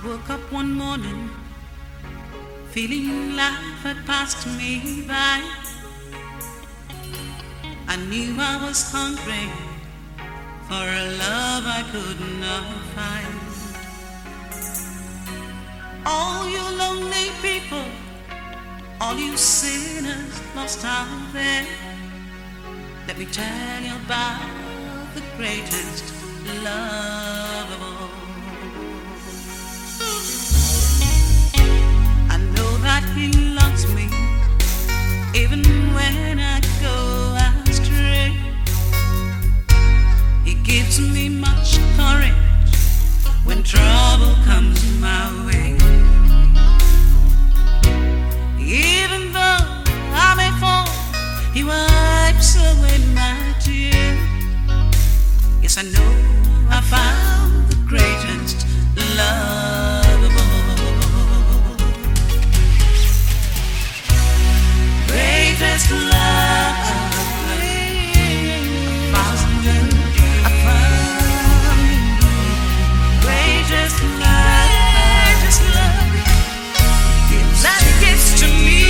woke up one morning feeling life had passed me by. I knew I was hungry for a love I could not find. All you lonely people, all you sinners lost out there, let me tell you about the greatest love of all. I know that He loves me even when I go astray. He gives me much courage when trouble comes my way. Even though I may fall, He wipes away my tears. Yes, I know I found the greatest love of all. Greatest love, I found greatest love that gets to me.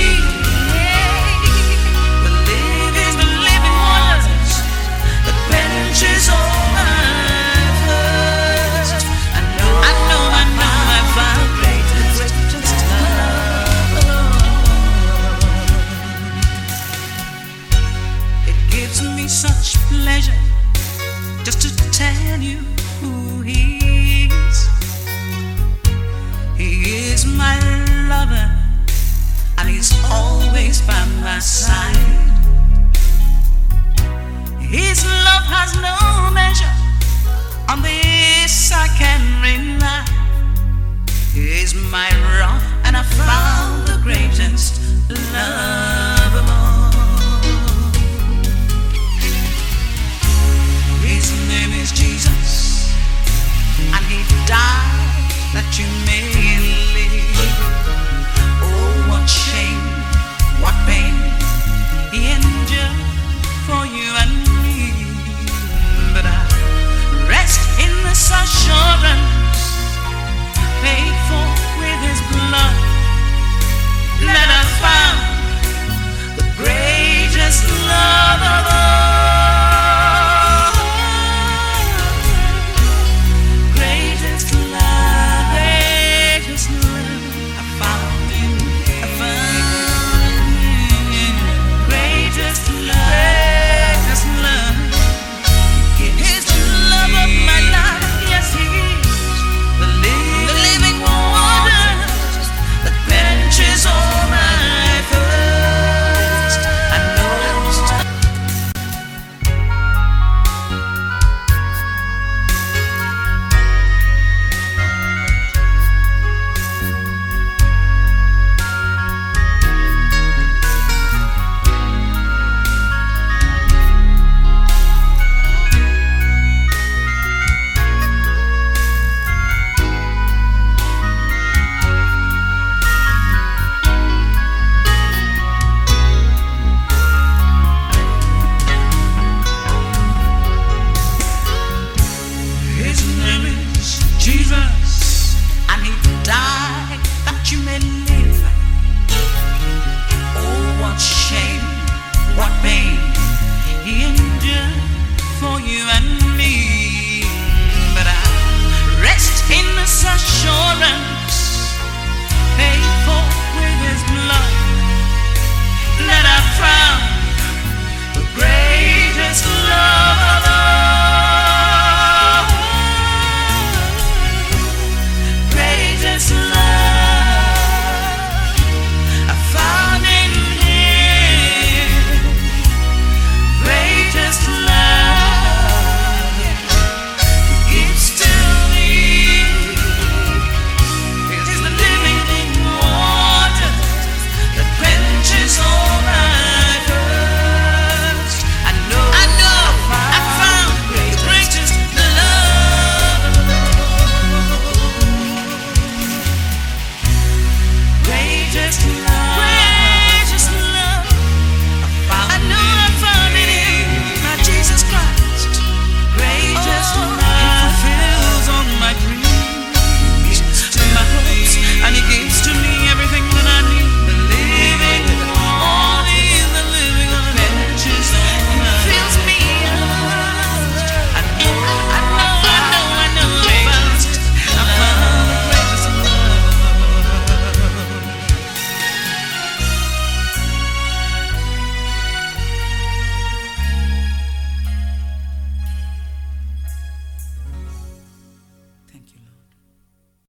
The living waters that quenches all my thirst. I know I found greatest love. It gives me such pleasure just to tell you who He is. He is my lover, and He's always by my side.